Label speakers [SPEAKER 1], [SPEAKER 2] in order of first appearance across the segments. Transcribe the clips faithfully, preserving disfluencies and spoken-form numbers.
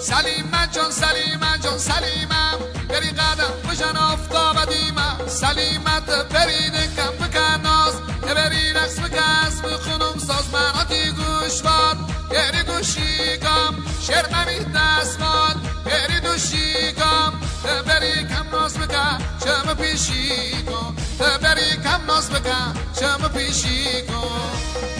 [SPEAKER 1] سلیمه جان سلیمه جان سلیمم بری قدم بجن آفتاب دیمم سلیمت بری دکم بکن ناز بری رقص بکس بخونم ساز مناتی گوشوار بری گوشیگم شرممی دستمال بری دوشیگم بری کم ناز بکن چم پیشیگم بری کم ناز بکن چم پیشیگم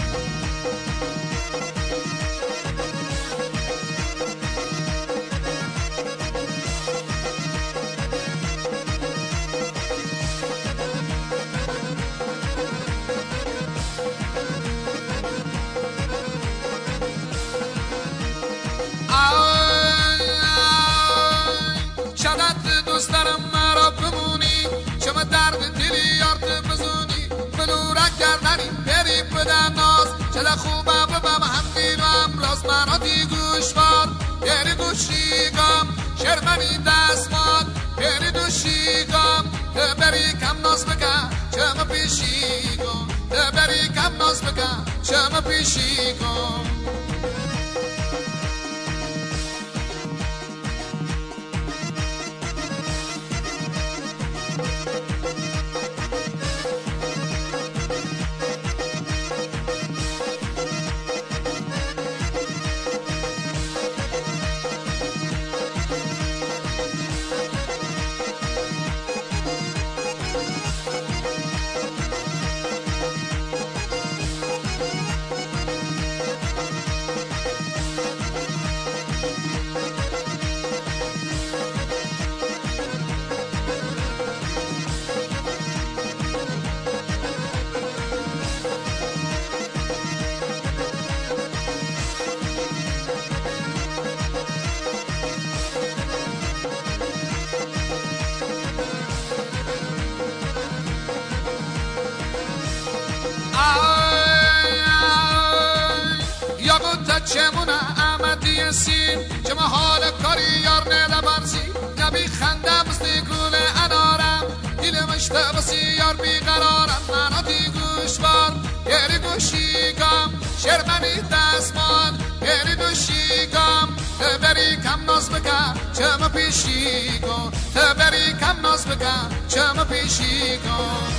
[SPEAKER 1] شدت دوست دارم مرا بمونی شما درد دلی یارت بزونی بلورک گردنی بری بدن ناز چه خوبه ببم هم دین و امراز مناتی گوشوار بری گوشیگم شرمنی دستمال بری دوشیگم بری کم ناز بکن چم پیشیگم بری کم ناز بکن چم پیشیگم چمونه احمدی سیم چما حال کاری یار ندبرسی نبی خنده بستی گل انارم دیل مشته بسی یار بیقرارم مناتی گوشوار یری گوشیگم شرمنی دستمال یری دوشیگم بری کم ناز بکن چما پیشیگم بری کم ناز بکن چما پیشیگم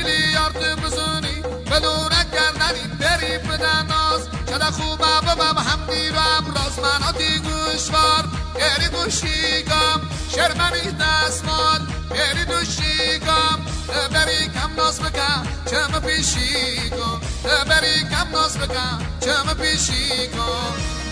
[SPEAKER 1] دلی یارت بزنی بلورک گردنی بری بدن ناز چه خوبه ببم همدی و امراز مناتی گوشوار گری گوشیگم شرمنی دستمال گری دوشیگم بری کم ناز بکن چم پیشی کن بری کم ناز بکن چم پیشی کن